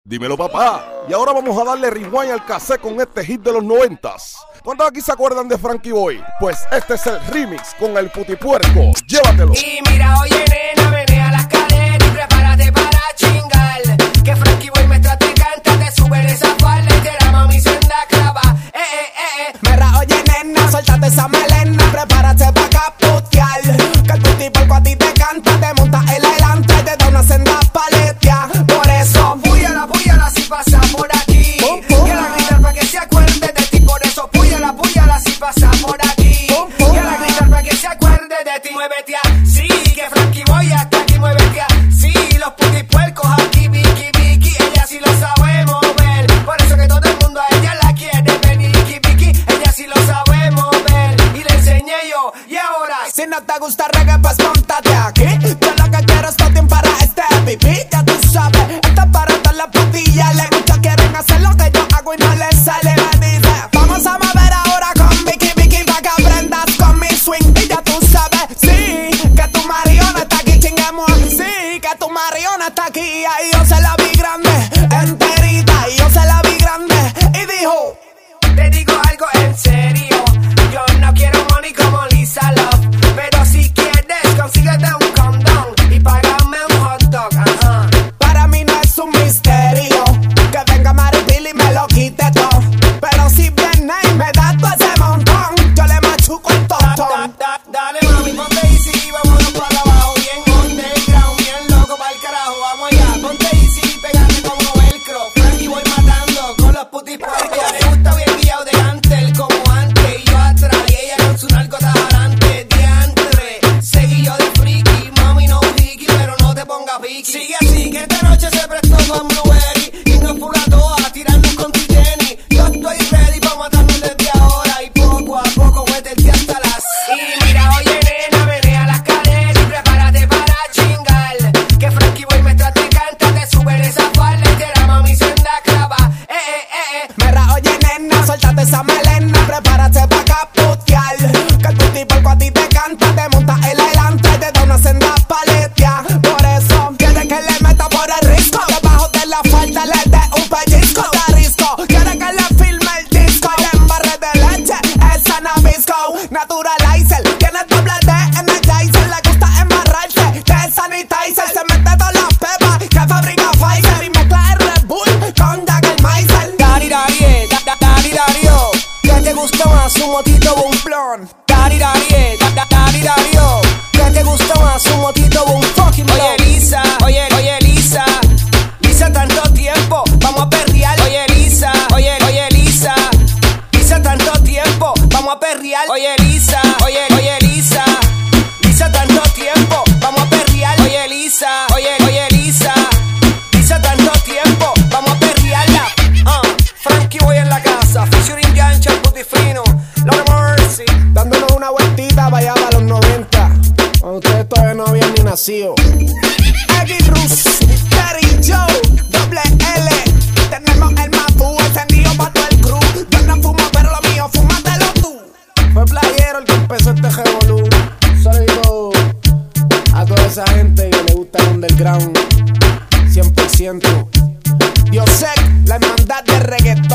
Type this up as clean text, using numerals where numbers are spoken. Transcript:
Dímelo, papá. Y ahora vamos a darle rewind al cassette con este hit de los 90s. ¿Cuántos aquí se acuerdan de Frankie Boy? Pues este es el remix con el putipuerco. Llévatelo. Y mira, oye, nena, menea las caderas y prepárate para chingar. Que Frankie Boy me trate y canta, te sube esa falda y te la mami senda clava. Mira, oye, nena, suéltate esa melena, prepárate para caputear. Que el putipuerco a ti te canta, te monta el adelante y te da una senda paletea. Por eso, púyala si pasa por aquí. Que la gritar para que se acuerde de ti. Por eso, púyala si pasa por aquí. Que la gritar para que se acuerde de ti. Muévete así, que Frankie Boy hasta aquí. Muévete así, los putipuercos aquí. Vicky, ella sí lo sabe mover. Por eso que todo el mundo a ella la quiere ver. Vicky, ella sí lo sabe mover. Y le enseñé yo, y ahora. si no te gusta reggae, pues móntate aquí. Yo lo que quiero es todo para este pipí. Ya tú sabes, esto es para todas las patillas. Muchos quieren hacer lo que yo hago y no les sale. Me dice, vamos a mover ahora con Vicky, pa' que aprendas con mi swing. Y ya tú sabes, sí, que tu mariona está aquí, chinguemos. Sí, que tu mariona está aquí. Ahí yo se la vi grande, enterita. Y yo se la vi grande y dijo, te digo algo en serio, yo no quiero money como Lisa Love, pero si quieres consíguete un condón y págame un hot dog, ajá. para mí no es un misterio que venga Maripili y me lo quite todo. Pero si viene y me da todo ese montón, yo le machuco el tostón. Dale mami, ponte easy, vámonos para abajo, bien underground, bien loco pa'l carajo, vamos allá. Ponte easy, pégate como velcro, Frankie Boy matando con los putipuercos. Le gusta bien guiado delante, él como antes y yo atrás, y ella con su narco adelante, diantre. Seguí yo de friki, mami no wiki, pero no te pongas piqui. Sigue así, que esta noche se prestó pa' un blueberry, y nos fuga toda a tirarnos con tu Jenny. Yo estoy ready pa' matarnos desde ahora, y poco a poco métete hasta las. Y mira, oye, nena, menea las caderas y prepárate para chingar. Que Frankie Boy me trate y canta, te sube esa falda y te la mami senda clava. Mira, oye, nena, suéltate esa melena, prepárate pa' caputear. Que el putipuerco a ti te canta, te monta el adelante y te da una senda paletea. Por eso, quiere que le meta por el risco, debajo de la falda le dé un pellizco de risco. Quiere que le filme el disco y le embarre de leche esa Nabisco. Naturalizer, tiene doble de Energizer, le gusta embarrarse de sanitizer. Se mete todas las pepas que fabrica Pfizer y mezcla el Red Bull con Jägermeister. Dario, ¿qué te gusta más, un motito o un blon? Dario, ¿qué te gusta más, un motito o un fucking blon? Oye Lisa, tanto tiempo, vamos a perrear. Oye Lisa, tanto tiempo, vamos a perrear. Oye Lisa, tanto tiempo, vamos a perrear. Oye Lisa, tanto tiempo, vamos a perrearla. Frankie Boy en la casa, featuring Yancha, el putifino, Lord Mercy. Dándonos una vueltita para allá para los 90, cuando ustedes todavía no habían ni nacido. Eggy Rus, Terry Joe, doble L. Tenemos el Matu encendido para todo el crew. Yo no fumo, pero lo mío, fúmatelo tú. Fue Playero el que empezó este revolú. Saludo a toda esa gente que le gusta el underground 100%. Yo sé la hermandad de reggaetón.